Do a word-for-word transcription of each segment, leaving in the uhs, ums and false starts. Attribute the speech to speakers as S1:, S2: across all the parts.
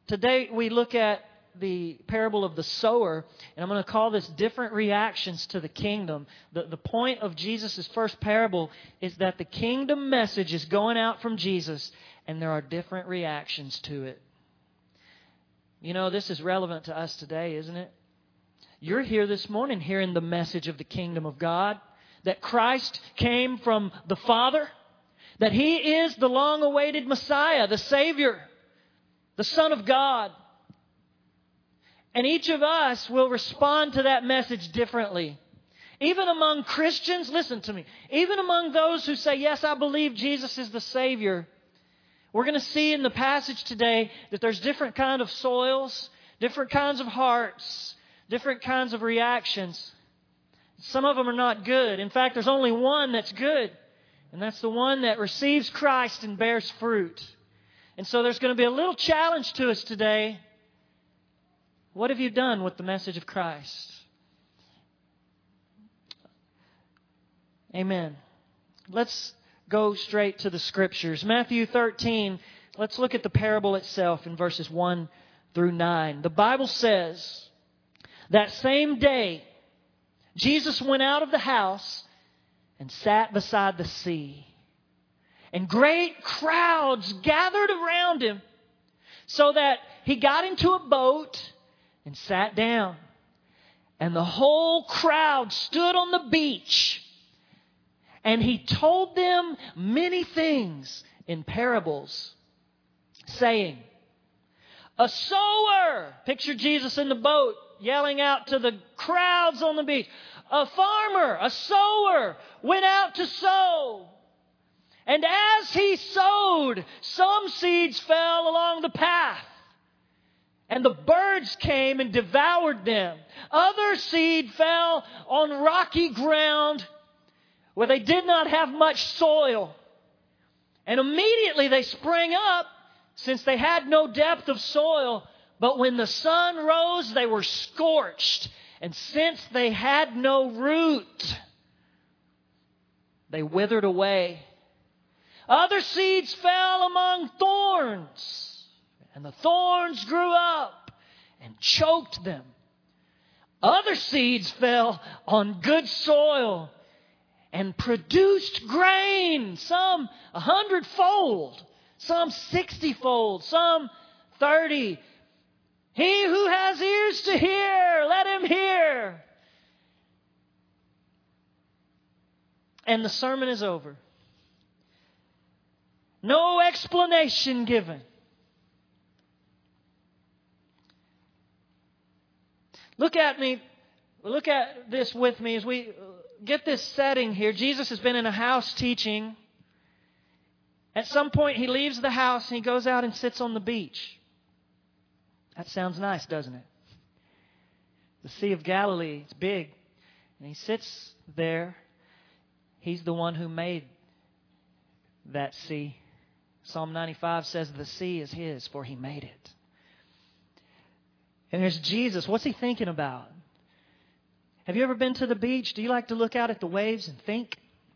S1: Today we look at the parable of the sower, and I'm going to call this different reactions to the kingdom. The, the point of Jesus' first parable is that the kingdom message is going out from Jesus, and there are different reactions to it. You know, this is relevant to us today, isn't it? You're here this morning hearing the message of the kingdom of God, that Christ came from the Father, that He is the long-awaited Messiah, the Savior, the Son of God. And each of us will respond to that message differently. Even among Christians, listen to me, even among those who say, yes, I believe Jesus is the Savior, we're going to see in the passage today that there's different kinds of soils, different kinds of hearts, different kinds of reactions. Some of them are not good. In fact, there's only one that's good, and that's the one that receives Christ and bears fruit. And so there's going to be a little challenge to us today. What have you done with the message of Christ? Amen. Let's go straight to the Scriptures. Matthew thirteen, let's look at the parable itself in verses one through nine. The Bible says, that same day, Jesus went out of the house and sat beside the sea. And great crowds gathered around Him, so that He got into a boat and sat down. And the whole crowd stood on the beach. And He told them many things in parables, saying, a sower, picture Jesus in the boat, yelling out to the crowds on the beach. A farmer, a sower, went out to sow. And as he sowed, some seeds fell along the path, and the birds came and devoured them. Other seed fell on rocky ground where they did not have much soil. And immediately they sprang up, since they had no depth of soil. But when the sun rose, they were scorched. And since they had no root, they withered away. Other seeds fell among thorns, and the thorns grew up and choked them. Other seeds fell on good soil and produced grain, some a hundredfold, some sixtyfold, some thirty. He who has ears to hear, let him hear. And the sermon is over. No explanation given. Look at me. Look at this with me as we get this setting here. Jesus has been in a house teaching. At some point, He leaves the house and He goes out and sits on the beach. That sounds nice, doesn't it? The Sea of Galilee, it's big. And He sits there. He's the one who made that sea. Psalm ninety-five says the sea is His, for He made it. And there's Jesus. What's He thinking about? Have you ever been to the beach? Do you like to look out at the waves and think?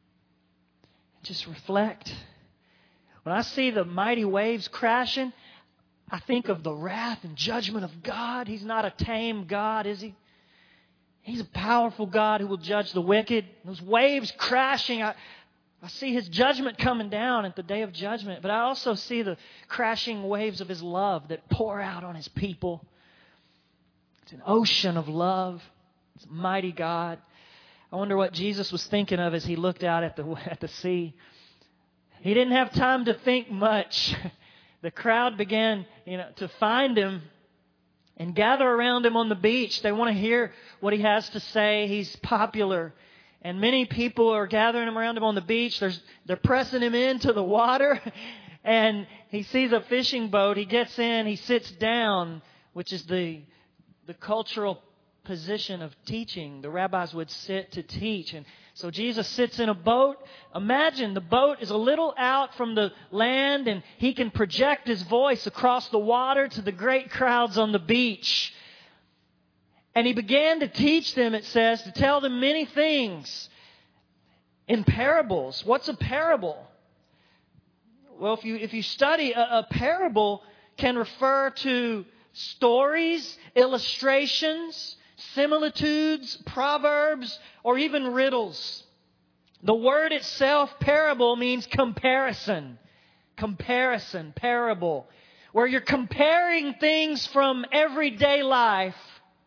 S1: Just reflect. When I see the mighty waves crashing, I think of the wrath and judgment of God. He's not a tame God, is He? He's a powerful God who will judge the wicked. Those waves crashing, I, I see His judgment coming down at the day of judgment. But I also see the crashing waves of His love that pour out on His people. It's an ocean of love. It's a mighty God. I wonder what Jesus was thinking of as He looked out at the at the sea. He didn't have time to think much. The crowd began, you know, to find Him and gather around Him on the beach. They want to hear what He has to say. He's popular. And many people are gathering around Him on the beach. There's, they're pressing Him into the water. And He sees a fishing boat. He gets in. He sits down, which is the, the cultural position of teaching. The rabbis would sit to teach. And so Jesus sits in a boat. Imagine the boat is a little out from the land, and He can project His voice across the water to the great crowds on the beach. And He began to teach them, it says, to tell them many things in parables. What's a parable? Well, if you if you study a, a parable, can refer to stories, illustrations, similitudes, proverbs, or even riddles. The word itself, parable, means comparison. Comparison, parable. Where you're comparing things from everyday life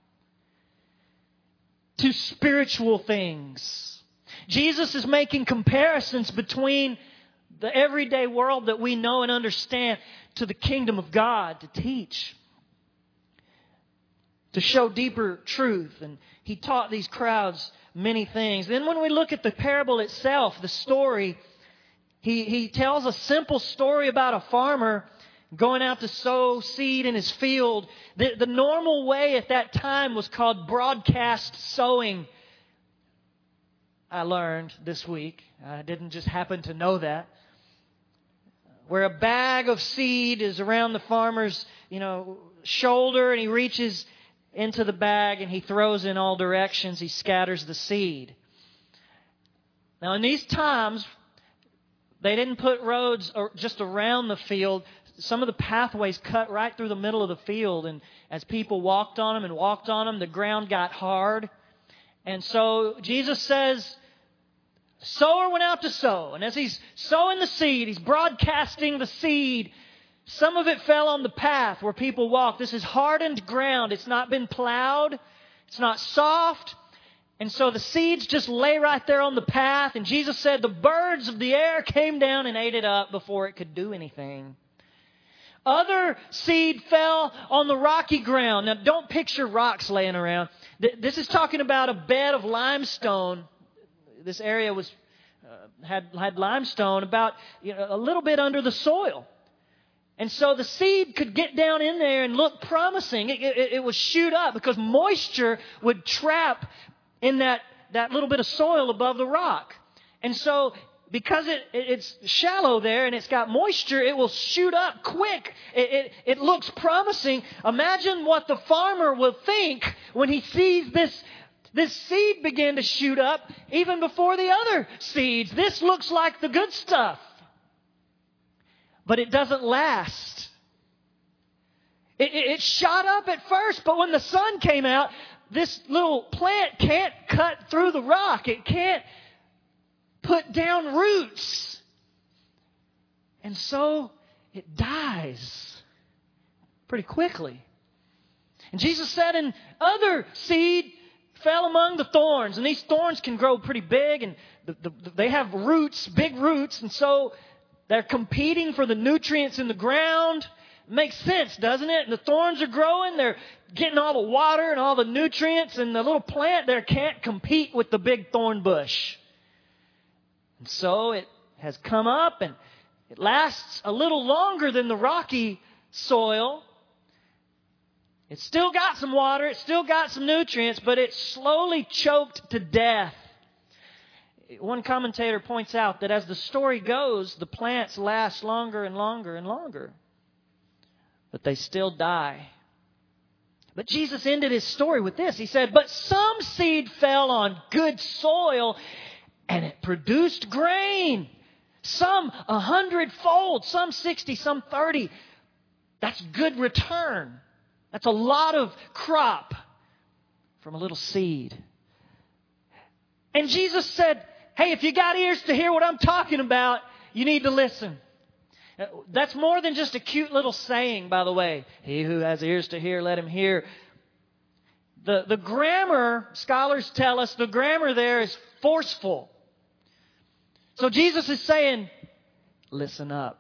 S1: to spiritual things. Jesus is making comparisons between the everyday world that we know and understand to the kingdom of God to teach, to show deeper truth. And He taught these crowds many things. Then when we look at the parable itself, the story, he, he tells a simple story about a farmer going out to sow seed in his field. The, the normal way at that time was called broadcast sowing. I learned this week. I didn't just happen to know that. Where a bag of seed is around the farmer's, you know, shoulder, and he reaches into the bag and he throws in all directions. He scatters the seed. Now, in these times, they didn't put roads just around the field. Some of the pathways cut right through the middle of the field, and as people walked on them and walked on them, the ground got hard. And so Jesus says, sower went out to sow. And as he's sowing the seed, he's broadcasting the seed. Some of it fell on the path where people walk. This is hardened ground. It's not been plowed. It's not soft. And so the seeds just lay right there on the path. And Jesus said the birds of the air came down and ate it up before it could do anything. Other seed fell on the rocky ground. Now, don't picture rocks laying around. This is talking about a bed of limestone. This area was uh, had had limestone about, you know, a little bit under the soil. And so the seed could get down in there and look promising. It, it, it would shoot up because moisture would trap in that, that little bit of soil above the rock. And so because it, it, it's shallow there and it's got moisture, it will shoot up quick. It, it, it looks promising. Imagine what the farmer will think when he sees this, this seed begin to shoot up even before the other seeds. This looks like the good stuff. But it doesn't last. It, it, it shot up at first, but when the sun came out, this little plant can't cut through the rock. It can't put down roots. And so it dies pretty quickly. And Jesus said, and other seed fell among the thorns. And these thorns can grow pretty big, and the, the, they have roots, big roots, and so they're competing for the nutrients in the ground. Makes sense, doesn't it? And the thorns are growing. They're getting all the water and all the nutrients. And the little plant there can't compete with the big thorn bush. And so it has come up, and it lasts a little longer than the rocky soil. It's still got some water. It's still got some nutrients, but it's slowly choked to death. One commentator points out that as the story goes, the plants last longer and longer and longer. But they still die. But Jesus ended His story with this. He said, but some seed fell on good soil, and it produced grain. Some a hundredfold, some sixty, some thirty. That's good return. That's a lot of crop from a little seed. And Jesus said, hey, if you got ears to hear what I'm talking about, you need to listen. That's more than just a cute little saying, by the way. He who has ears to hear, let him hear. The, the grammar, scholars tell us, the grammar there is forceful. So Jesus is saying, listen up.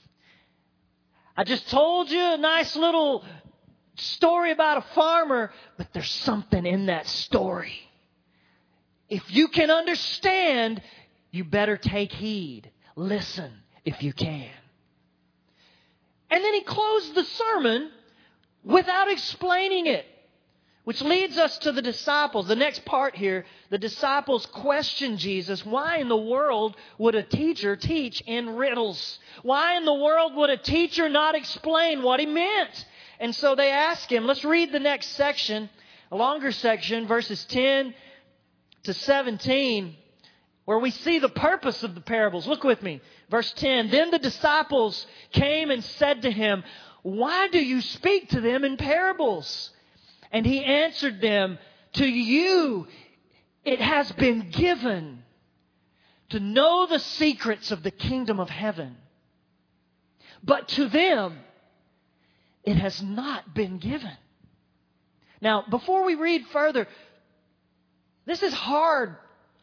S1: I just told you a nice little story about a farmer, but there's something in that story. If you can understand, you better take heed. Listen if you can. And then He closed the sermon without explaining it, which leads us to the disciples. The next part here, the disciples questioned Jesus. Why in the world would a teacher teach in riddles? Why in the world would a teacher not explain what he meant? And so they asked Him. Let's read the next section, a longer section, verses ten to seventeen, where we see the purpose of the parables. Look with me. Verse ten. Then the disciples came and said to Him, why do you speak to them in parables? And He answered them, to you it has been given to know the secrets of the kingdom of heaven. But to them it has not been given. Now, before we read further, this is hard.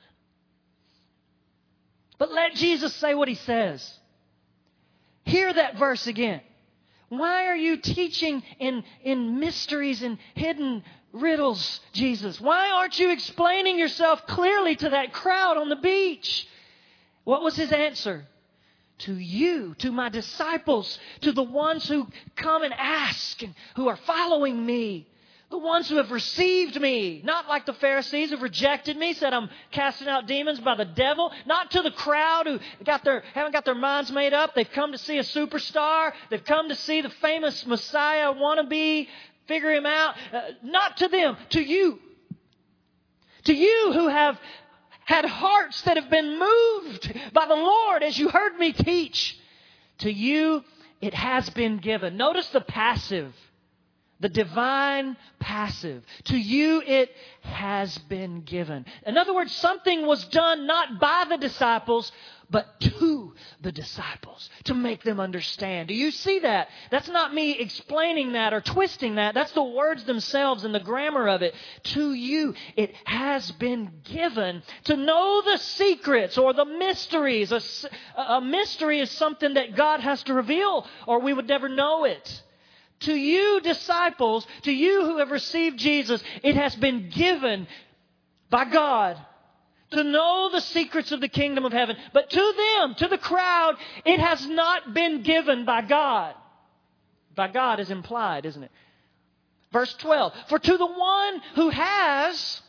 S1: But let Jesus say what He says. Hear that verse again. Why are you teaching in, in mysteries and hidden riddles, Jesus? Why aren't you explaining yourself clearly to that crowd on the beach? What was His answer? To you, to my disciples, to the ones who come and ask and who are following me. The ones who have received me, not like the Pharisees who've rejected me, said I'm casting out demons by the devil. Not to the crowd who got their haven't got their minds made up. They've come to see a superstar. They've come to see the famous Messiah wannabe, figure Him out. Uh, not to them, to you. To you who have had hearts that have been moved by the Lord as you heard me teach. To you it has been given. Notice the passive. The divine passive. To you it has been given. In other words, something was done not by the disciples, but to the disciples to make them understand. Do you see that? That's not me explaining that or twisting that. That's the words themselves and the grammar of it. To you it has been given to know the secrets or the mysteries. A, a mystery is something that God has to reveal or we would never know it. To you disciples, to you who have received Jesus, it has been given by God to know the secrets of the kingdom of heaven. But to them, to the crowd, it has not been given by God. By God is implied, isn't it? Verse twelve, for to the one who has,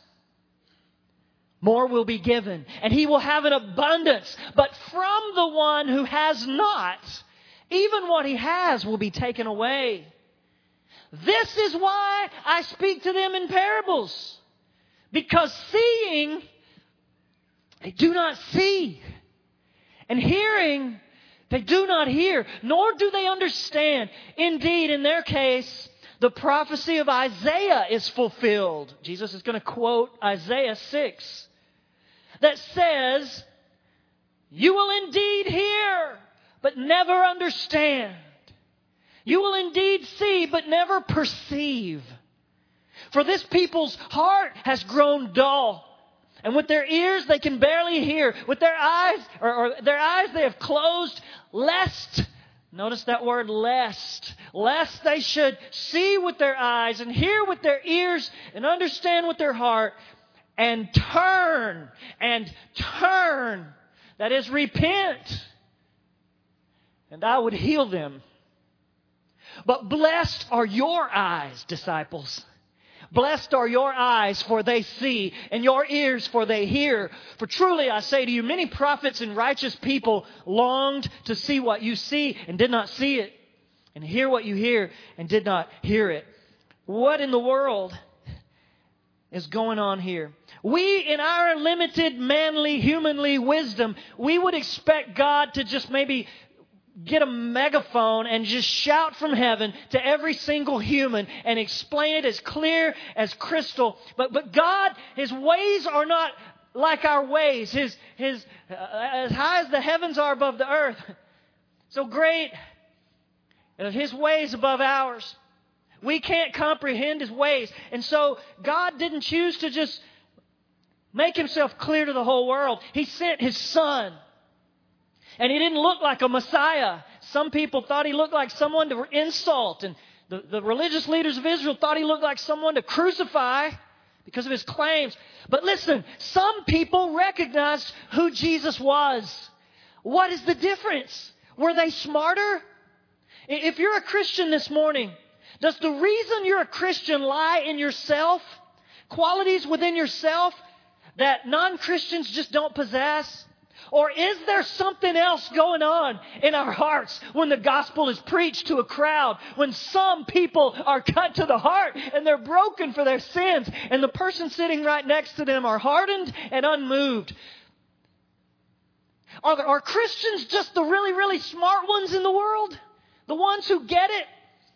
S1: more will be given, and he will have an abundance. But from the one who has not, even what he has will be taken away. This is why I speak to them in parables. Because seeing, they do not see. And hearing, they do not hear, nor do they understand. Indeed, in their case, the prophecy of Isaiah is fulfilled. Jesus is going to quote Isaiah six. That says, you will indeed hear, but never understand. You will indeed see, but never perceive. For this people's heart has grown dull. And with their ears they can barely hear. With their eyes, or, or their eyes they have closed, lest, notice that word lest, lest they should see with their eyes and hear with their ears and understand with their heart and turn, and turn, that is repent, and I would heal them. But blessed are your eyes, disciples. Blessed are your eyes, for they see, and your ears, for they hear. For truly I say to you, many prophets and righteous people longed to see what you see and did not see it, and hear what you hear and did not hear it. What in the world is going on here? We, in our limited, manly, humanly wisdom, we would expect God to just maybe get a megaphone and just shout from heaven to every single human and explain it as clear as crystal. But but God, His ways are not like our ways. His His uh, as high as the heavens are above the earth, so great are His ways above ours. We can't comprehend His ways, and so God didn't choose to just make Himself clear to the whole world. He sent His Son. And He didn't look like a Messiah. Some people thought He looked like someone to insult. And the, the religious leaders of Israel thought He looked like someone to crucify because of His claims. But listen, some people recognized who Jesus was. What is the difference? Were they smarter? If you're a Christian this morning, does the reason you're a Christian lie in yourself? Qualities within yourself that non-Christians just don't possess? Or is there something else going on in our hearts when the gospel is preached to a crowd? When some people are cut to the heart and they're broken for their sins and the person sitting right next to them are hardened and unmoved? Are, there, are Christians just the really, really smart ones in the world? The ones who get it?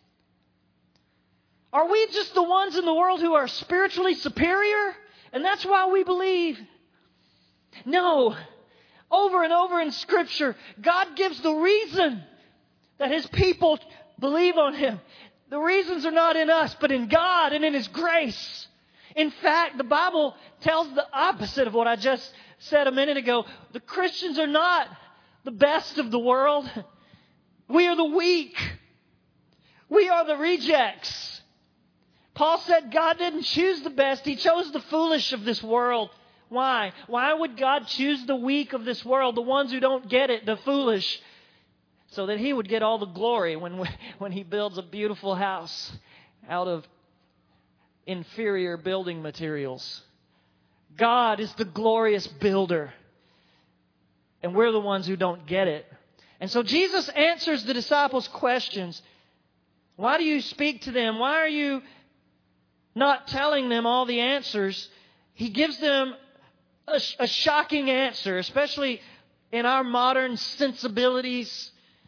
S1: Are we just the ones in the world who are spiritually superior? And that's why we believe? No. Over and over in Scripture, God gives the reason that His people believe on Him. The reasons are not in us, but in God and in His grace. In fact, the Bible tells the opposite of what I just said a minute ago. The Christians are not the best of the world. We are the weak. We are the rejects. Paul said God didn't choose the best. He chose the foolish of this world. Why? Why would God choose the weak of this world, the ones who don't get it, the foolish, so that He would get all the glory when, when He builds a beautiful house out of inferior building materials? God is the glorious builder, and we're the ones who don't get it. And so Jesus answers the disciples' questions. Why do you speak to them? Why are you not telling them all the answers? He gives them a, a shocking answer, especially in our modern sensibilities.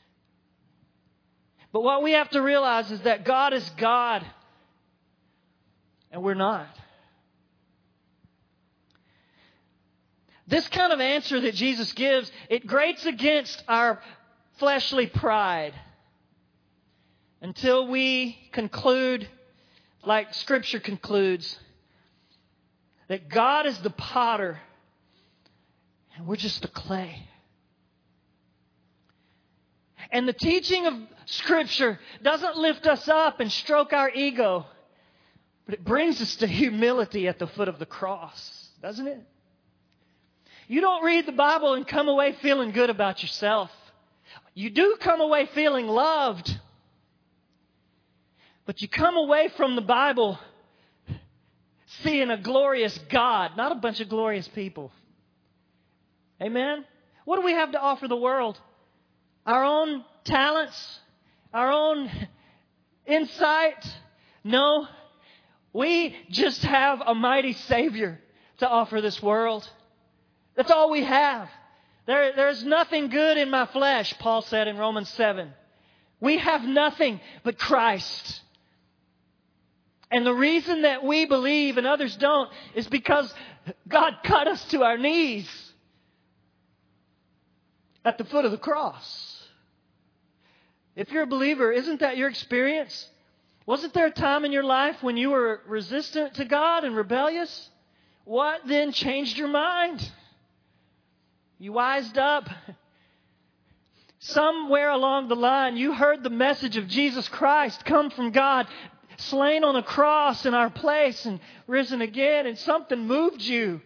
S1: But what we have to realize is that God is God, and we're not. This kind of answer that Jesus gives, it grates against our fleshly pride until we conclude, like Scripture concludes, that God is the potter and we're just the clay. And the teaching of Scripture doesn't lift us up and stroke our ego, but it brings us to humility at the foot of the cross, doesn't it? You don't read the Bible and come away feeling good about yourself. You do come away feeling loved. But you come away from the Bible seeing a glorious God, not a bunch of glorious people. Amen? What do we have to offer the world? Our own talents? Our own insight? No. We just have a mighty Savior to offer this world. That's all we have. There, there's nothing good in my flesh, Paul said in Romans seven. We have nothing but Christ. And the reason that we believe and others don't is because God cut us to our knees at the foot of the cross. If you're a believer, isn't that your experience? Wasn't there a time in your life when you were resistant to God and rebellious? What then changed your mind? You wised up. Somewhere along the line, you heard the message of Jesus Christ come from God, slain on a cross in our place and risen again, and something moved you.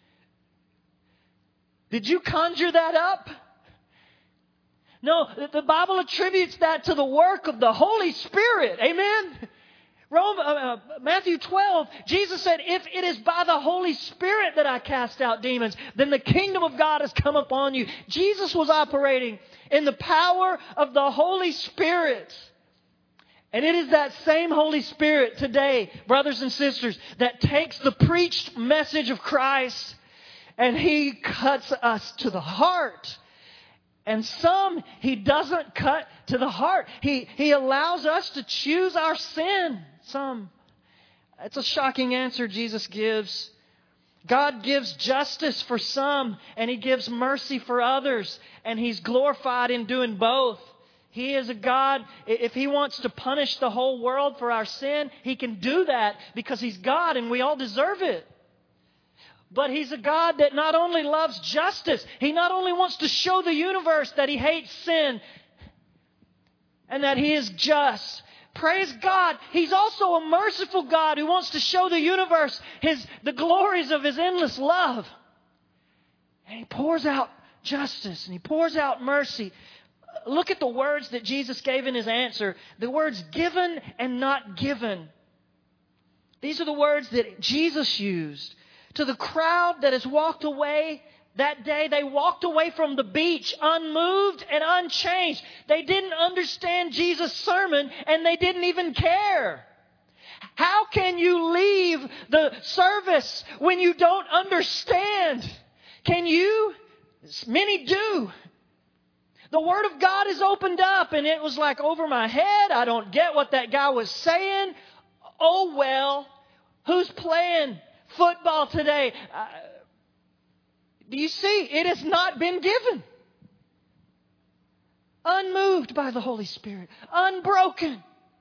S1: Did you conjure that up? No, the Bible attributes that to the work of the Holy Spirit. Amen? Rome, uh, Matthew twelve, Jesus said, if it is by the Holy Spirit that I cast out demons, then the kingdom of God has come upon you. Jesus was operating in the power of the Holy Spirit. And it is that same Holy Spirit today, brothers and sisters, that takes the preached message of Christ and He cuts us to the heart. And some He doesn't cut to the heart. He, he allows us to choose our sin. Some. It's a shocking answer Jesus gives. God gives justice for some, and He gives mercy for others. And He's glorified in doing both. He is a God, if He wants to punish the whole world for our sin, He can do that because He's God and we all deserve it. But He's a God that not only loves justice, He not only wants to show the universe that He hates sin and that He is just. Praise God, He's also a merciful God who wants to show the universe His the glories of His endless love. And He pours out justice and He pours out mercy. Look at the words that Jesus gave in His answer. The words given and not given. These are the words that Jesus used. To the crowd that has walked away that day, they walked away from the beach unmoved and unchanged. They didn't understand Jesus' sermon and they didn't even care. How can you leave the service when you don't understand? Can you? Many do. The Word of God is opened up and it was like over my head. I don't get what that guy was saying. Oh, well, who's playing football today? Uh, do you see? It has not been given. Unmoved by the Holy Spirit. Unbroken.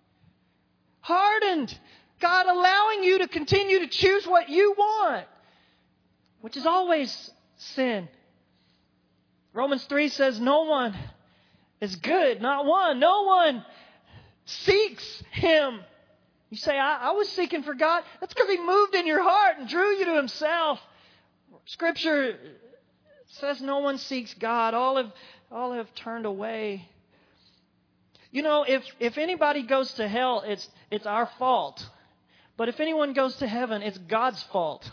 S1: Hardened. God allowing you to continue to choose what you want, which is always sin. Romans three says no one is good, not one. No one seeks Him. You say, I, I was seeking for God. That's because He moved in your heart and drew you to Himself. Scripture says no one seeks God. All have, all have turned away. You know, if, if anybody goes to hell, it's, it's our fault. But if anyone goes to heaven, it's God's fault.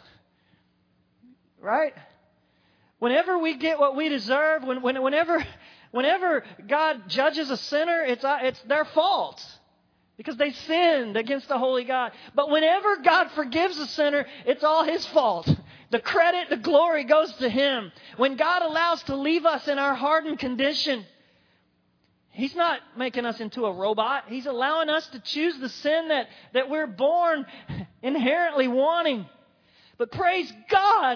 S1: Right? Whenever we get what we deserve, when, when, whenever, whenever God judges a sinner, it's, it's their fault. Because they sinned against the holy God. But whenever God forgives a sinner, it's all His fault. The credit, the glory goes to Him. When God allows to leave us in our hardened condition, He's not making us into a robot. He's allowing us to choose the sin that, that we're born inherently wanting. But praise God.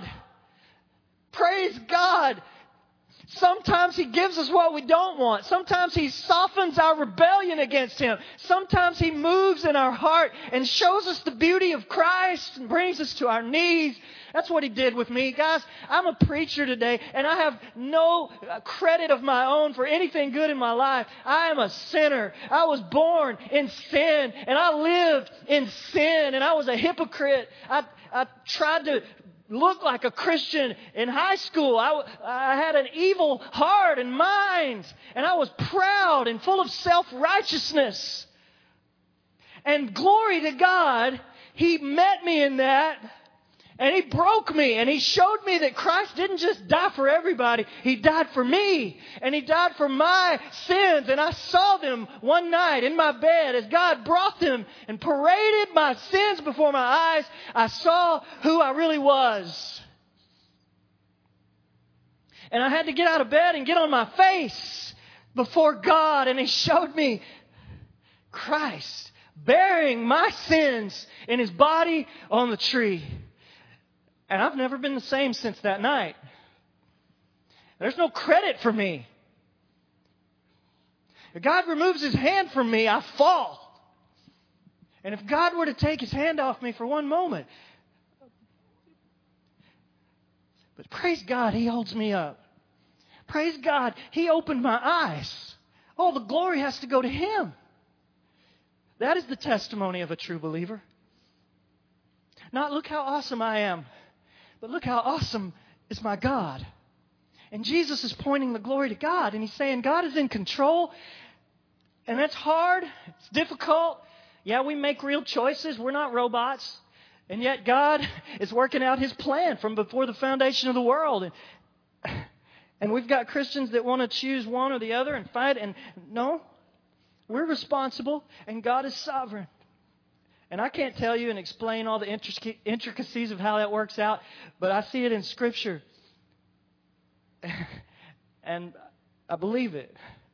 S1: Praise God. Sometimes He gives us what we don't want. Sometimes He softens our rebellion against Him. Sometimes He moves in our heart and shows us the beauty of Christ and brings us to our knees. That's what He did with me. Guys, I'm a preacher today, and I have no credit of my own for anything good in my life. I am a sinner. I was born in sin, and I lived in sin, and I was a hypocrite. I, I tried to look like a Christian in high school. I, I had an evil heart and mind, and I was proud and full of self-righteousness. And glory to God, He met me in that. And He broke me, and He showed me that Christ didn't just die for everybody. He died for me, and He died for my sins. And I saw them one night in my bed as God brought them and paraded my sins before my eyes. I saw who I really was. And I had to get out of bed and get on my face before God, and He showed me Christ bearing my sins in His body on the tree. And I've never been the same since that night. There's no credit for me. If God removes His hand from me, I fall. And if God were to take His hand off me for one moment, but praise God, He holds me up. Praise God, He opened my eyes. All the glory has to go to Him. That is the testimony of a true believer. Not look how awesome I am, but look how awesome is my God. And Jesus is pointing the glory to God. And He's saying God is in control. And that's hard. It's difficult. Yeah, we make real choices. We're not robots. And yet God is working out His plan from before the foundation of the world. And, and we've got Christians that want to choose one or the other and fight. And no, we're responsible. And God is sovereign. And I can't tell you and explain all the intricacies of how that works out, but I see it in Scripture. And I believe it.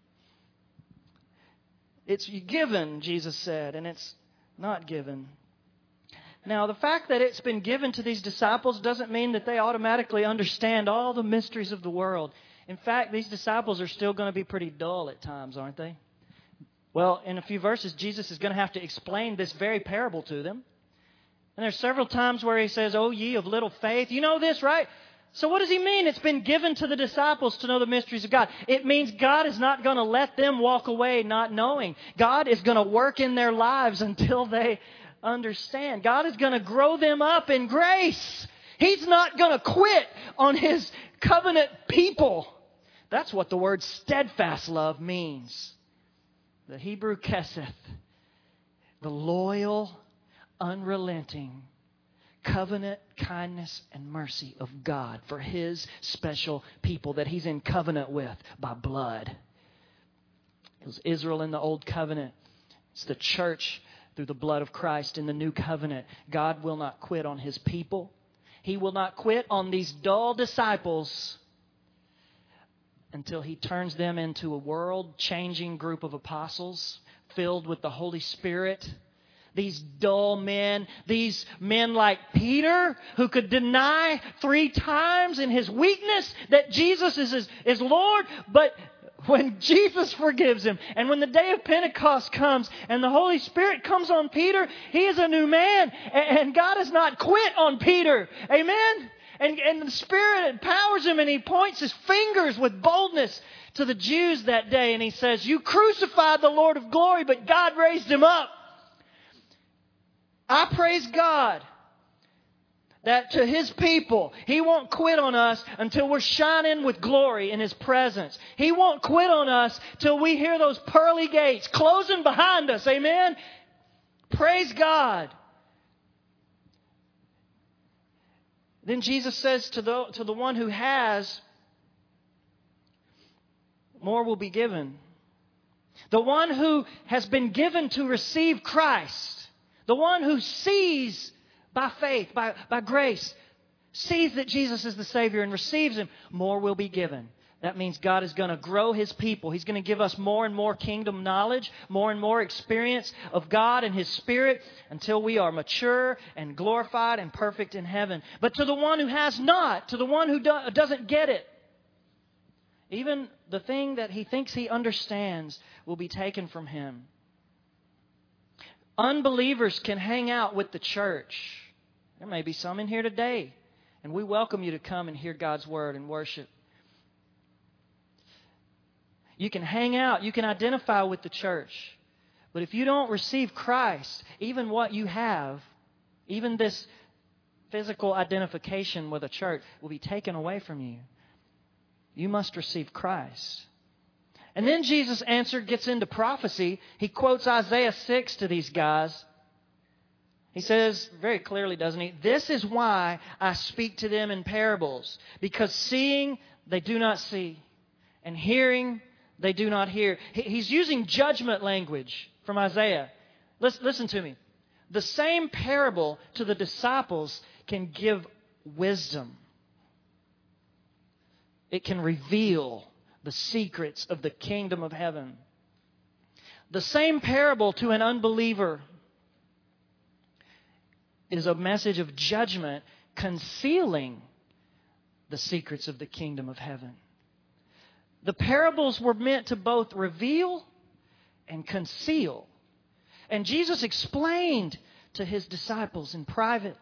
S1: It's given, Jesus said, and it's not given. Now, the fact that it's been given to these disciples doesn't mean that they automatically understand all the mysteries of the world. In fact, these disciples are still going to be pretty dull at times, aren't they? Well, in a few verses, Jesus is going to have to explain this very parable to them. And there's several times where He says, "O ye of little faith." You know this, right? So what does He mean? It's been given to the disciples to know the mysteries of God. It means God is not going to let them walk away not knowing. God is going to work in their lives until they understand. God is going to grow them up in grace. He's not going to quit on His covenant people. That's what the word steadfast love means. The Hebrew keseth, the loyal, unrelenting, covenant kindness and mercy of God for His special people that He's in covenant with by blood. It was Israel in the Old Covenant. It's the church through the blood of Christ in the New Covenant. God will not quit on His people. He will not quit on these dull disciples until He turns them into a world-changing group of apostles filled with the Holy Spirit These dull men, these men like Peter, who could deny three times in his weakness that Jesus is, is, is Lord, but when Jesus forgives him, and when the day of Pentecost comes, and the Holy Spirit comes on Peter, he is a new man, and God has not quit on Peter. Amen? And, and the Spirit empowers him, and he points his fingers with boldness to the Jews that day, and he says, "You crucified the Lord of glory, but God raised him up." I praise God that to His people, He won't quit on us until we're shining with glory in His presence. He won't quit on us till we hear those pearly gates closing behind us. Amen? Praise God. Then Jesus says to the, to the one who has, more will be given. The one who has been given to receive Christ, the one who sees by faith, by, by grace, sees that Jesus is the Savior and receives Him, more will be given. That means God is going to grow His people. He's going to give us more and more kingdom knowledge, more and more experience of God and His Spirit until we are mature and glorified and perfect in heaven. But to the one who has not, to the one who do, doesn't get it, even the thing that he thinks he understands will be taken from him. Unbelievers can hang out with the church. There may be some in here today, and we welcome you to come and hear God's Word and worship. You can hang out, you can identify with the church, but if you don't receive Christ, even what you have, even this physical identification with a church will be taken away from you. You must receive Christ. And then Jesus' answer gets into prophecy. He quotes Isaiah six to these guys. He says very clearly, doesn't he? "This is why I speak to them in parables, because seeing they do not see, and hearing they do not hear." He's using judgment language from Isaiah. Listen to me. The same parable to the disciples can give wisdom. It can reveal the secrets of the kingdom of heaven. The same parable to an unbeliever is a message of judgment concealing the secrets of the kingdom of heaven. The parables were meant to both reveal and conceal. And Jesus explained to His disciples in private.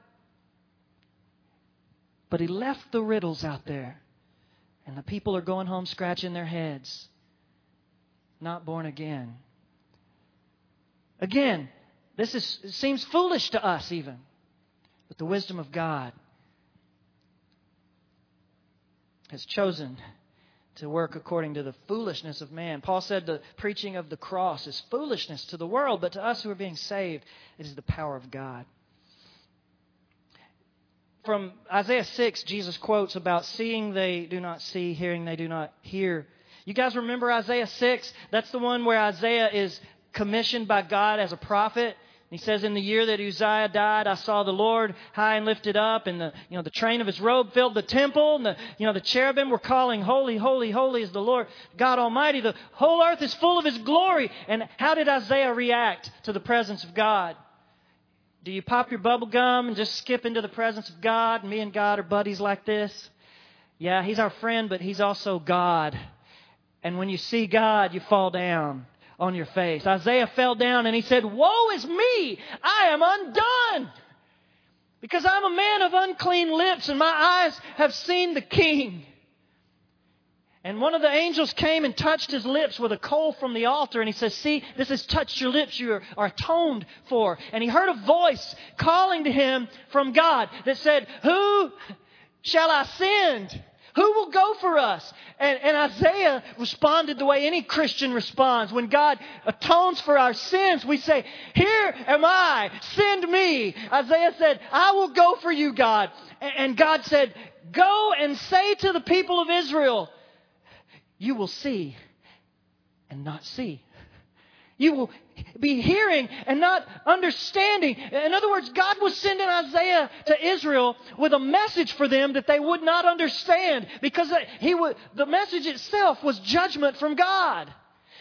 S1: But He left the riddles out there. And the people are going home scratching their heads. Not born again. Again, this is it seems foolish to us even. But the wisdom of God has chosen to work according to the foolishness of man. Paul said the preaching of the cross is foolishness to the world, but to us who are being saved, it is the power of God. From Isaiah six, Jesus quotes about seeing they do not see, hearing they do not hear. You guys remember Isaiah six? That's the one where Isaiah is commissioned by God as a prophet. He says, "In the year that Uzziah died, I saw the Lord high and lifted up, and the you know the train of His robe filled the temple, and the you know the cherubim were calling, 'Holy, holy, holy is the Lord God Almighty. The whole earth is full of His glory.'" And how did Isaiah react to the presence of God? Do you pop your bubble gum and just skip into the presence of God? Me and God are buddies like this. Yeah, He's our friend, but He's also God. And when you see God, you fall down on your face. Isaiah fell down and he said, "Woe is me! I am undone! Because I'm a man of unclean lips, and my eyes have seen the King." And one of the angels came and touched his lips with a coal from the altar. And he says, "See, this has touched your lips. You are, are atoned for." And he heard a voice calling to him from God that said, "Who shall I send? Who will go for us?" And, and Isaiah responded the way any Christian responds. When God atones for our sins, we say, "Here am I, send me." Isaiah said, "I will go for you, God." And, and God said, "Go and say to the people of Israel, you will see and not see. You will be hearing and not understanding." In other words, God was sending Isaiah to Israel with a message for them that they would not understand, because he would, the message itself was judgment from God.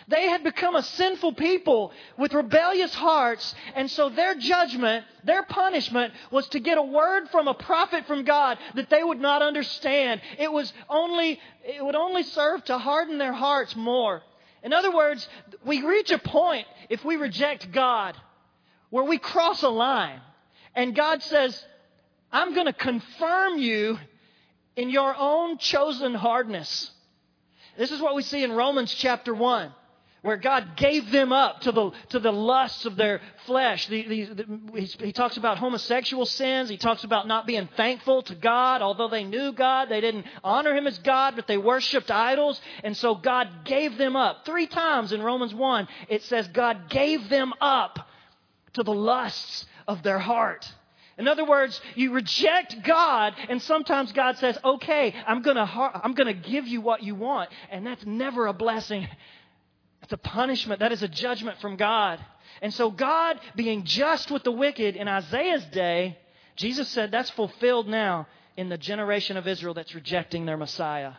S1: They had become a sinful people with rebellious hearts, and so their judgment, their punishment was to get a word from a prophet from God that they would not understand. It was only, it would only serve to harden their hearts more. In other words, we reach a point, if we reject God, where we cross a line, and God says, I'm going to confirm you in your own chosen hardness. This is what we see in Romans chapter one. Where God gave them up to the to the lusts of their flesh. The, the, the, he, he talks about homosexual sins. He talks about not being thankful to God. Although they knew God, they didn't honor Him as God, but they worshipped idols. And so God gave them up. Three times in Romans one, it says God gave them up to the lusts of their heart. In other words, you reject God, and sometimes God says, okay, I'm going to I'm going to give you what you want. And that's never a blessing. It's a punishment. That is a judgment from God. And so God, being just with the wicked in Isaiah's day, Jesus said that's fulfilled now in the generation of Israel that's rejecting their Messiah.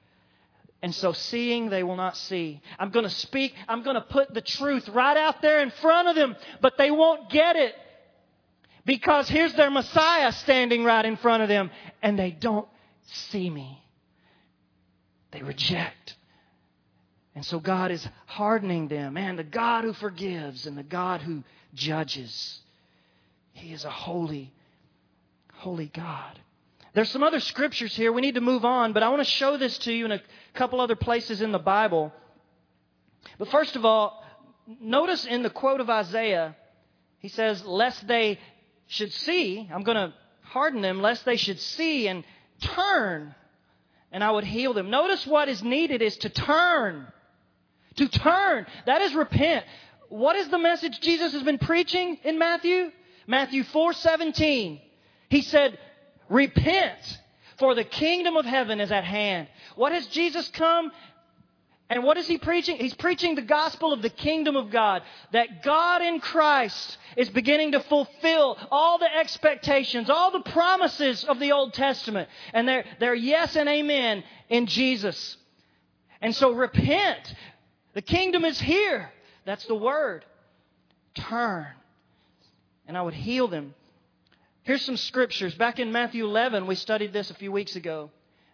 S1: And so seeing they will not see. I'm going to speak. I'm going to put the truth right out there in front of them, but they won't get it. Because here's their Messiah standing right in front of them, and they don't see me. They reject. And so God is hardening them. Man, the God who forgives and the God who judges. He is a holy, holy God. There's some other scriptures here. We need to move on, but I want to show this to you in a couple other places in the Bible. But first of all, notice in the quote of Isaiah, he says, lest they should see, I'm going to harden them, lest they should see and turn, and I would heal them. Notice what is needed is to turn. To turn. That is repent. What is the message Jesus has been preaching in Matthew? Matthew four seventeen. He said, repent, for the kingdom of heaven is at hand. What has Jesus come? And what is He preaching? He's preaching the gospel of the kingdom of God. That God in Christ is beginning to fulfill all the expectations, all the promises of the Old Testament. And they're, they're yes and amen in Jesus. And so repent. The kingdom is here. That's the word. Turn. And I would heal them. Here's some scriptures. Back in Matthew eleven, we studied this a few weeks ago.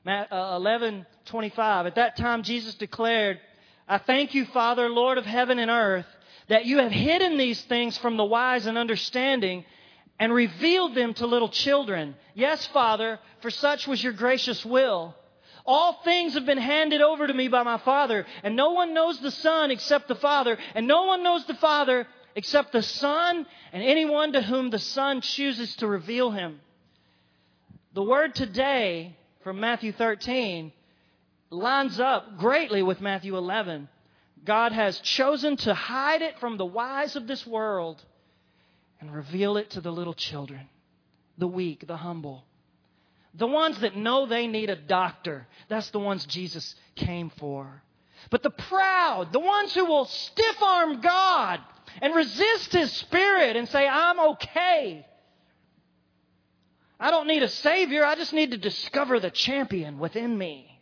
S1: eleven twenty-five. At that time, Jesus declared, I thank you, Father, Lord of heaven and earth, that you have hidden these things from the wise and understanding and revealed them to little children. Yes, Father, for such was your gracious will. All things have been handed over to me by my Father, and no one knows the Son except the Father, and no one knows the Father except the Son, and anyone to whom the Son chooses to reveal Him. The word today from Matthew thirteen lines up greatly with Matthew eleven. God has chosen to hide it from the wise of this world and reveal it to the little children, the weak, the humble. The ones that know they need a doctor. That's the ones Jesus came for. But the proud, the ones who will stiff-arm God and resist His Spirit and say, I'm okay. I don't need a Savior. I just need to discover the champion within me.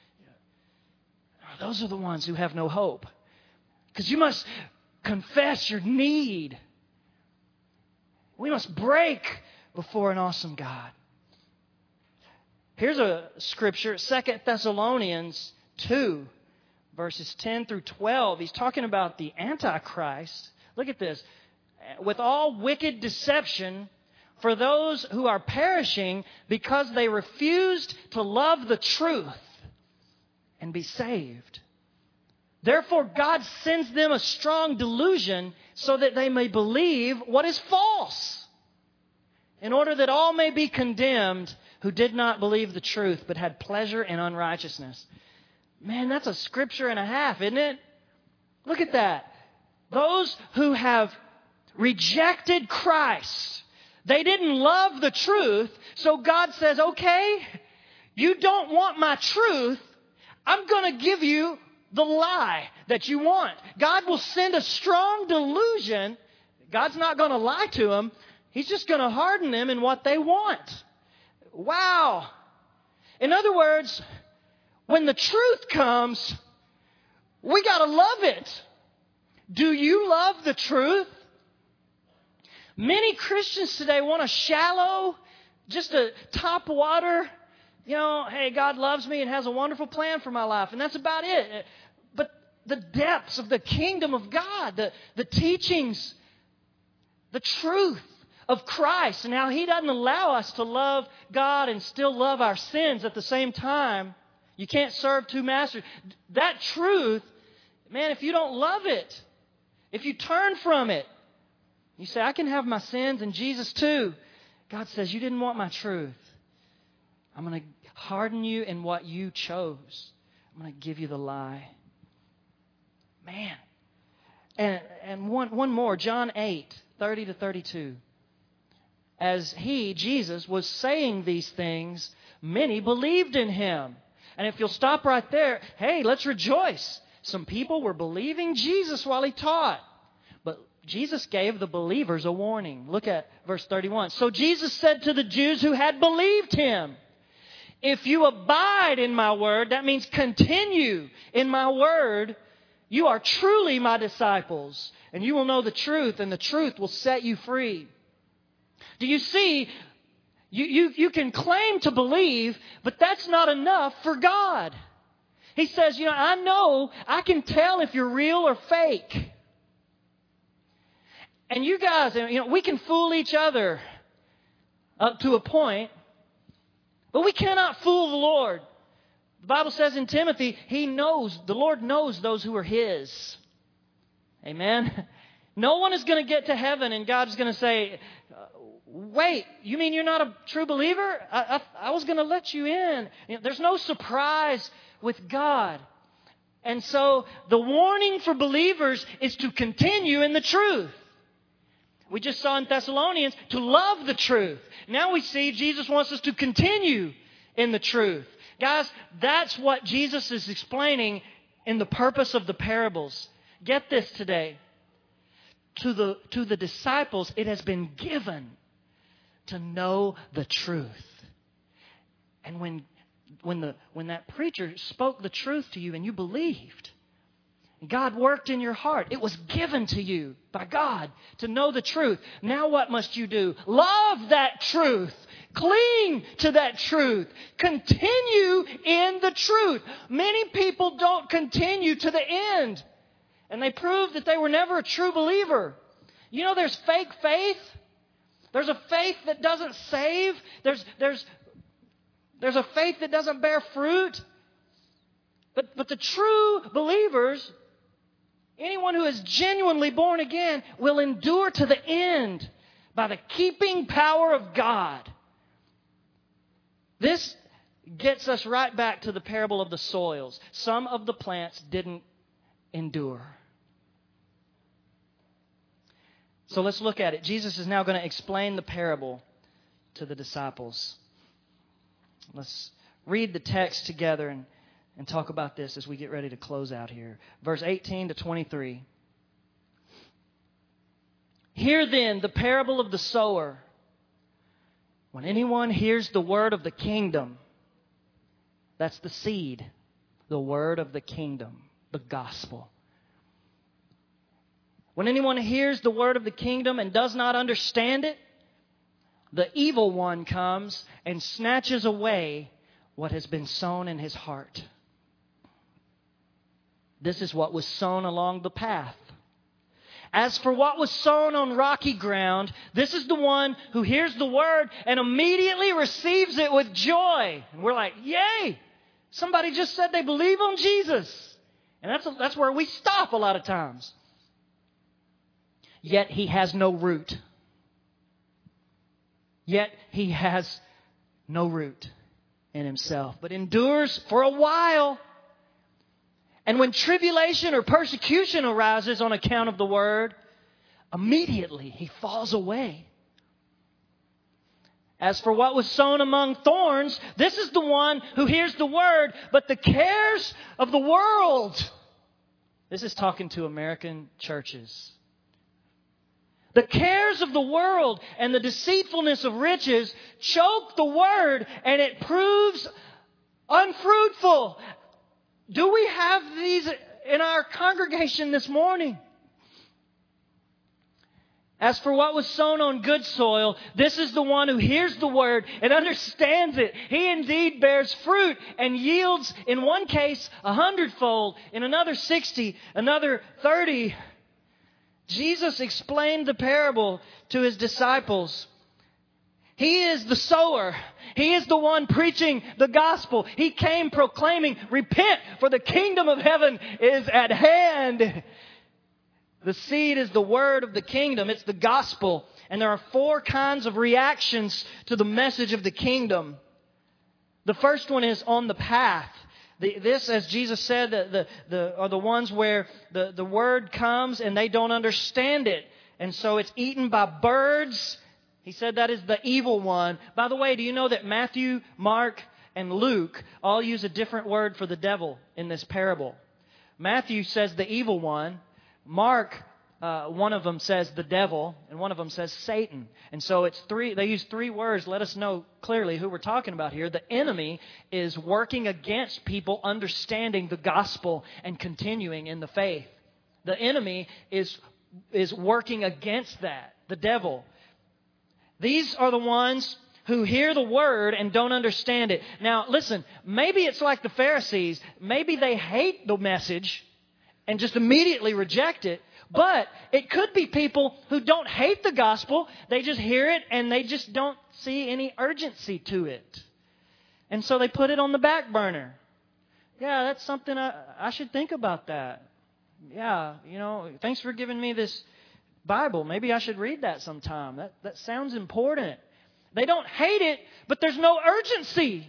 S1: Those are the ones who have no hope. Because you must confess your need. We must break before an awesome God. Here's a scripture, Second Thessalonians two, verses ten through twelve. He's talking about the Antichrist. Look at this. With all wicked deception for those who are perishing because they refused to love the truth and be saved. Therefore, God sends them a strong delusion so that they may believe what is false, in order that all may be condemned who did not believe the truth, but had pleasure in unrighteousness. Man, that's a scripture and a half, isn't it? Look at that. Those who have rejected Christ, they didn't love the truth, so God says, okay, you don't want my truth, I'm going to give you the lie that you want. God will send a strong delusion. God's not going to lie to them. He's just going to harden them in what they want. Wow. In other words, when the truth comes, we got to love it. Do you love the truth? Many Christians today want a shallow, just a top water, you know, hey, God loves me and has a wonderful plan for my life, and that's about it. But the depths of the kingdom of God, the, the teachings, the truth of Christ, and how He doesn't allow us to love God and still love our sins at the same time. You can't serve two masters. That truth, man, if you don't love it, if you turn from it, you say, I can have my sins and Jesus too. God says, you didn't want my truth. I'm going to harden you in what you chose. I'm going to give you the lie. Man. And, and one, one more, John eight, thirty to thirty-two. As He, Jesus, was saying these things, many believed in Him. And if you'll stop right there, hey, let's rejoice. Some people were believing Jesus while He taught. But Jesus gave the believers a warning. Look at verse thirty-one. So Jesus said to the Jews who had believed Him, if you abide in my word, that means continue in my word, you are truly my disciples. And you will know the truth, and the truth will set you free. Do you see? You, you, you can claim to believe, but that's not enough for God. He says, you know, I know, I can tell if you're real or fake. And you guys, you know, we can fool each other up to a point, but we cannot fool the Lord. The Bible says in Timothy, He knows, the Lord knows those who are His. Amen? No one is going to get to heaven and God's going to say, wait, you mean you're not a true believer? I, I, I was going to let you in. You know, there's no surprise with God. And so the warning for believers is to continue in the truth. We just saw in Thessalonians to love the truth. Now we see Jesus wants us to continue in the truth. Guys, that's what Jesus is explaining in the purpose of the parables. Get this today. To the, to the disciples, it has been given to know the truth. And when, when, the, when that preacher spoke the truth to you and you believed, God worked in your heart. It was given to you by God to know the truth. Now what must you do? Love that truth. Cling to that truth. Continue in the truth. Many people don't continue to the end. And they prove that they were never a true believer. You know, there's fake faith. There's a faith that doesn't save. There's, there's, there's a faith that doesn't bear fruit. But, but the true believers, anyone who is genuinely born again, will endure to the end by the keeping power of God. This gets us right back to the parable of the soils. Some of the plants didn't endure. So let's look at it. Jesus is now going to explain the parable to the disciples. Let's read the text together and, and talk about this as we get ready to close out here. Verse eighteen to twenty-three. Hear then the parable of the sower. When anyone hears the word of the kingdom, that's the seed, the word of the kingdom, the gospel. When anyone hears the word of the kingdom and does not understand it, the evil one comes and snatches away what has been sown in his heart. This is what was sown along the path. As for what was sown on rocky ground, this is the one who hears the word and immediately receives it with joy. And we're like, yay! Somebody just said they believe on Jesus. And that's, that's where we stop a lot of times. Yet he has no root. Yet he has no root in himself, but endures for a while. And when tribulation or persecution arises on account of the word, immediately he falls away. As for what was sown among thorns, this is the one who hears the word, but the cares of the world. This is talking to American churches. The cares of the world and the deceitfulness of riches choke the word, and it proves unfruitful. Do we have these in our congregation this morning? As for what was sown on good soil, this is the one who hears the word and understands it. He indeed bears fruit and yields, in one case, a hundredfold, in another sixty, another thirty. Jesus explained the parable to His disciples. He is the sower. He is the one preaching the gospel. He came proclaiming, repent, for the kingdom of heaven is at hand. The seed is the word of the kingdom. It's the gospel. And there are four kinds of reactions to the message of the kingdom. The first one is on the path. The, this, as Jesus said, the, the, the, are the ones where the, the word comes and they don't understand it. And so it's eaten by birds. He said that is the evil one. By the way, do you know that Matthew, Mark, and Luke all use a different word for the devil in this parable? Matthew says the evil one. Mark, uh, one of them says the devil, and one of them says Satan. And so it's three. They use three words. Let us know clearly who we're talking about here. The enemy is working against people understanding the gospel and continuing in the faith. The enemy is is working against that. The devil. These are the ones who hear the word and don't understand it. Now, listen. Maybe it's like the Pharisees. Maybe they hate the message and just immediately reject it. But it could be people who don't hate the gospel. They just hear it and they just don't see any urgency to it. And so they put it on the back burner. Yeah, that's something I, I should think about that. Yeah, you know, thanks for giving me this Bible. Maybe I should read that sometime. That, that sounds important. They don't hate it, but there's no urgency.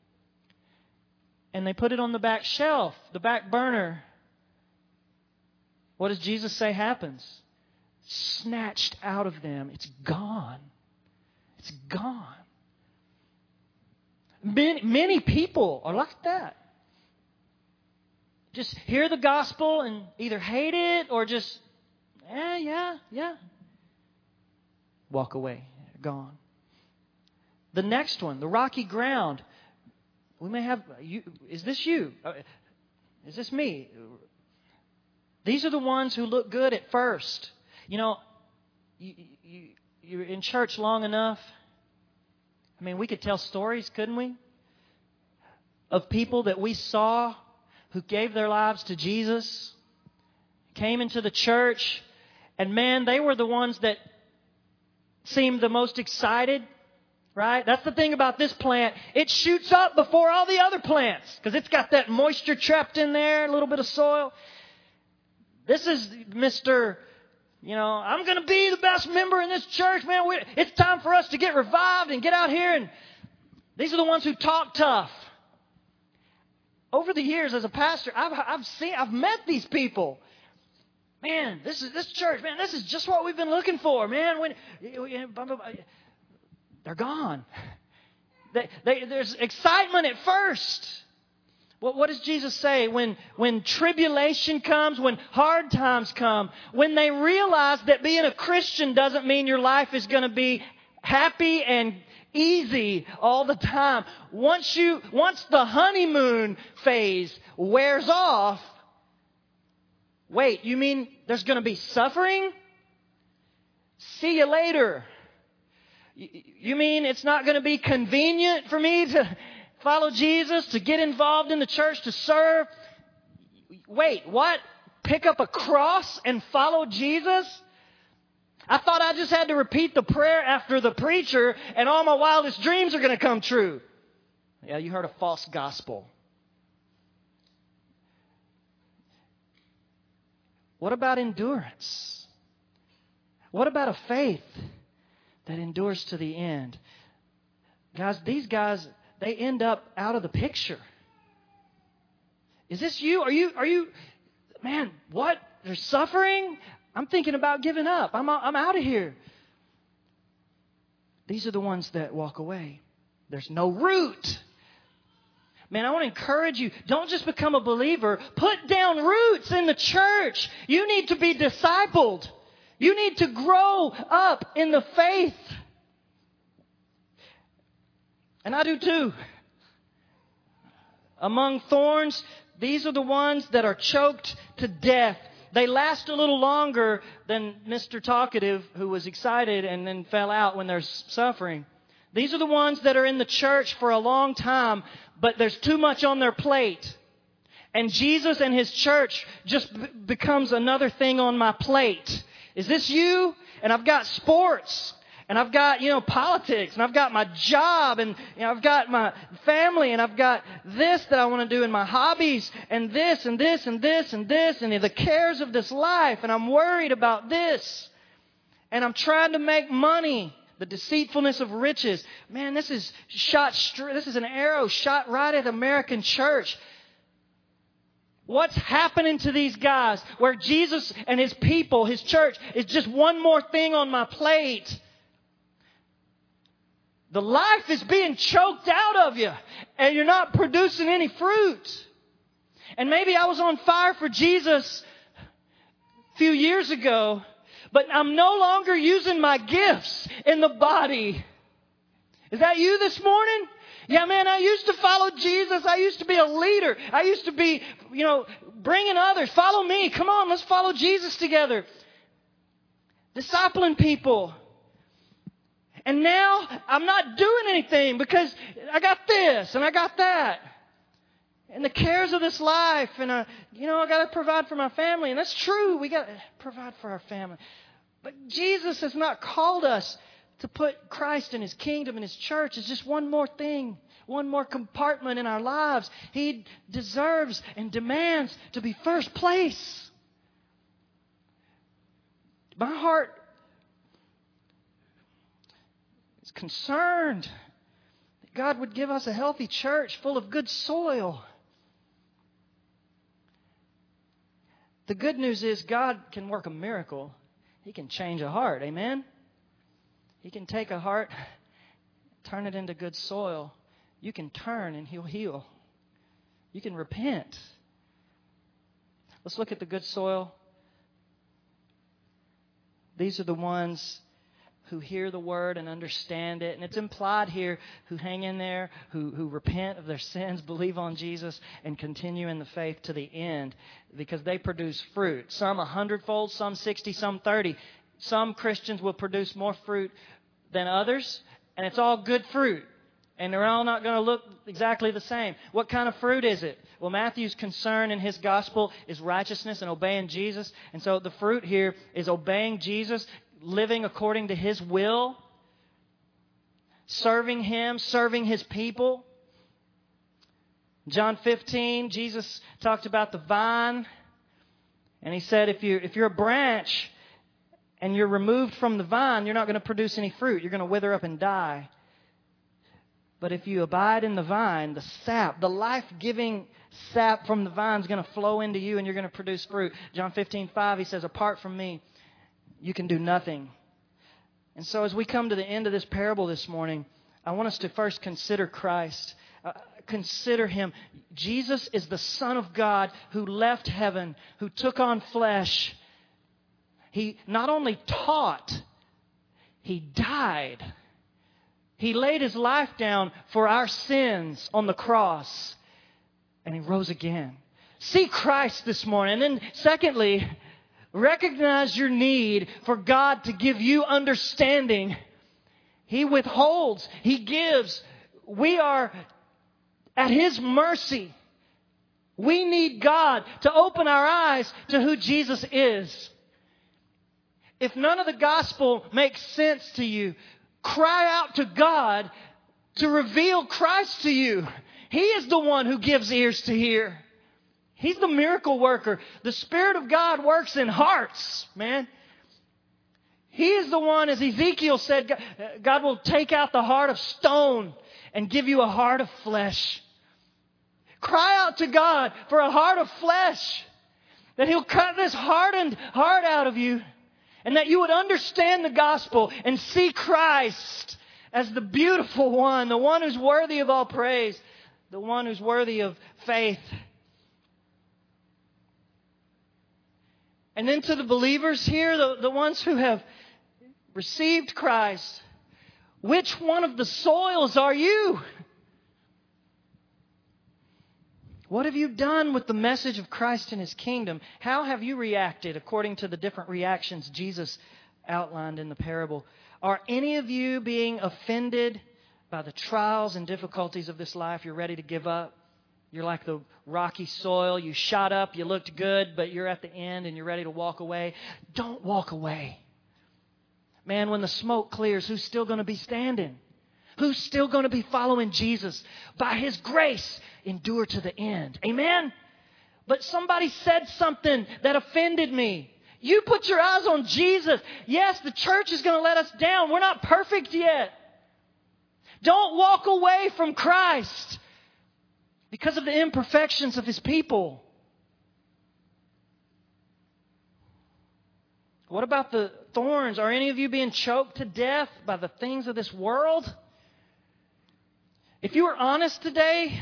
S1: And they put it on the back shelf, the back burner. What does Jesus say happens? Snatched out of them. It's gone. It's gone. Many, many people are like that. Just hear the gospel and either hate it or just, eh, yeah, yeah. Walk away. Gone. The next one, the rocky ground. We may have, you, is this you? Is this me? These are the ones who look good at first. You know, you, you, you're in church long enough. I mean, we could tell stories, couldn't we? Of people that we saw who gave their lives to Jesus, came into the church, and man, they were the ones that seemed the most excited, right? That's the thing about this plant. It shoots up before all the other plants because it's got that moisture trapped in there, a little bit of soil. This is Mister, you know, I'm going to be the best member in this church, man. We, it's time for us to get revived and get out here. And these are the ones who talk tough. Over the years as a pastor, I've, I've seen, I've met these people. Man, this is this church, man, this is just what we've been looking for, man. When, they're gone. They, they, there's excitement at first. What, what does Jesus say? When, when tribulation comes, when hard times come, when they realize that being a Christian doesn't mean your life is going to be happy and easy all the time. Once you, once the honeymoon phase wears off, wait, you mean there's going to be suffering? See you later. You mean it's not going to be convenient for me to follow Jesus, to get involved in the church, to serve? Wait, what? Pick up a cross and follow Jesus? I thought I just had to repeat the prayer after the preacher and all my wildest dreams are going to come true. Yeah, you heard a false gospel. What about endurance? What about a faith that endures to the end? Guys, these guys, they end up out of the picture. Is this you? Are you, are you, man, what? There's suffering? I'm thinking about giving up. I'm, I'm out of here. These are the ones that walk away. There's no root. Man, I want to encourage you. Don't just become a believer. Put down roots in the church. You need to be discipled. You need to grow up in the faith. And I do too. Among thorns, these are the ones that are choked to death. They last a little longer than Mister Talkative, who was excited and then fell out when there's suffering. These are the ones that are in the church for a long time, but there's too much on their plate. And Jesus and His church just b- becomes another thing on my plate. Is this you? And I've got sports. And I've got, you know, politics. And I've got my job. And you know, I've got my family. And I've got this that I want to do in my hobbies. And this and this and this and this. And the cares of this life. And I'm worried about this. And I'm trying to make money. The deceitfulness of riches. Man, this is shot straight. This is an arrow shot right at American church. What's happening to these guys where Jesus and His people, His church, is just one more thing on my plate? The life is being choked out of you and you're not producing any fruit. And maybe I was on fire for Jesus a few years ago, but I'm no longer using my gifts in the body. Is that you this morning? Yeah, man, I used to follow Jesus. I used to be a leader. I used to be, you know, bringing others. Follow me. Come on, let's follow Jesus together. Discipling people. And now I'm not doing anything because I got this and I got that. And the cares of this life. And, uh, you know, I got to provide for my family. And that's true. We got to provide for our family. But Jesus has not called us to put Christ and His kingdom and His church as just one more thing, one more compartment in our lives. He deserves and demands to be first place. My heart is concerned that God would give us a healthy church full of good soil. The good news is God can work a miracle. He can change a heart. Amen? He can take a heart, turn it into good soil. You can turn and He'll heal. You can repent. Let's look at the good soil. These are the ones who hear the word and understand it. And it's implied here, who hang in there, who, who repent of their sins, believe on Jesus, and continue in the faith to the end. Because they produce fruit. Some a hundredfold, some sixty, some thirty. Some Christians will produce more fruit than others. And it's all good fruit. And they're all not going to look exactly the same. What kind of fruit is it? Well, Matthew's concern in his gospel is righteousness and obeying Jesus. And so the fruit here is obeying Jesus, living according to His will, serving Him, serving His people. John fifteen, Jesus talked about the vine. And He said, if you're, if you're a branch and you're removed from the vine, you're not going to produce any fruit. You're going to wither up and die. But if you abide in the vine, the sap, the life-giving sap from the vine is going to flow into you and you're going to produce fruit. John fifteen five, He says, apart from me, you can do nothing. And so as we come to the end of this parable this morning, I want us to first consider Christ. Uh, consider Him. Jesus is the Son of God who left heaven, who took on flesh. He not only taught, He died. He laid His life down for our sins on the cross. And He rose again. See Christ this morning. And then secondly, recognize your need for God to give you understanding. He withholds. He gives. We are at His mercy. We need God to open our eyes to who Jesus is. If none of the gospel makes sense to you, cry out to God to reveal Christ to you. He is the one who gives ears to hear. He's the miracle worker. The Spirit of God works in hearts, man. He is the one, as Ezekiel said, God will take out the heart of stone and give you a heart of flesh. Cry out to God for a heart of flesh, that He'll cut this hardened heart out of you, and that you would understand the gospel and see Christ as the beautiful one, the one who's worthy of all praise, the one who's worthy of faith. And then to the believers here, the, the ones who have received Christ, which one of the soils are you? What have you done with the message of Christ and His kingdom? How have you reacted according to the different reactions Jesus outlined in the parable? Are any of you being offended by the trials and difficulties of this life? You're ready to give up? You're like the rocky soil. You shot up, you looked good, but you're at the end and you're ready to walk away. Don't walk away. Man, when the smoke clears, who's still going to be standing? Who's still going to be following Jesus? By His grace, endure to the end. Amen? But somebody said something that offended me. You put your eyes on Jesus. Yes, the church is going to let us down. We're not perfect yet. Don't walk away from Christ because of the imperfections of His people. What about the thorns? Are any of you being choked to death by the things of this world? If you were honest today,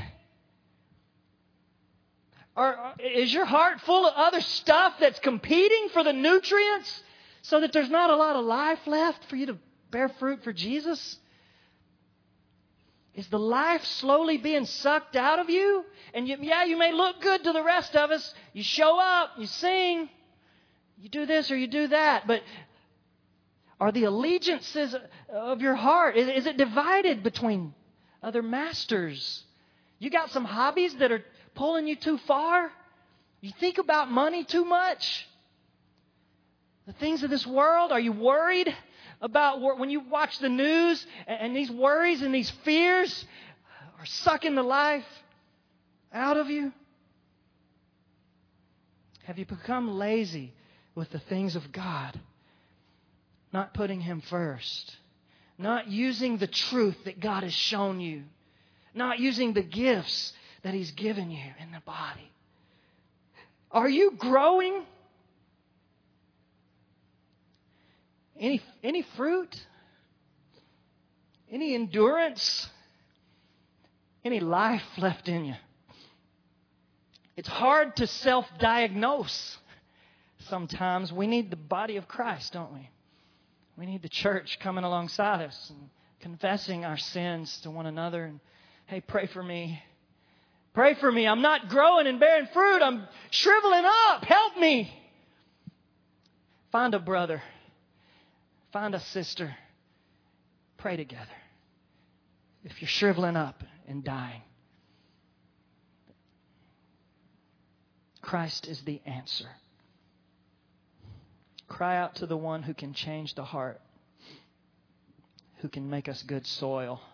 S1: or is your heart full of other stuff that's competing for the nutrients so that there's not a lot of life left for you to bear fruit for Jesus? Is the life slowly being sucked out of you? And you, yeah, you may look good to the rest of us. You show up, you sing, you do this or you do that. But are the allegiances of your heart, is, is it divided between other masters? You got some hobbies that are pulling you too far? You think about money too much? The things of this world, are you worried about when you watch the news and these worries and these fears are sucking the life out of you? Have you become lazy with the things of God? Not putting Him first. Not using the truth that God has shown you. Not using the gifts that He's given you in the body. Are you growing? Any, any fruit? Any endurance? Any life left in you? It's hard to self-diagnose. Sometimes we need the body of Christ, don't we? We need the church coming alongside us and confessing our sins to one another. And hey, pray for me. Pray for me. I'm not growing and bearing fruit. I'm shriveling up. Help me. Find a brother. Find a sister. Pray together. If you're shriveling up and dying, Christ is the answer. Cry out to the one who can change the heart, who can make us good soil.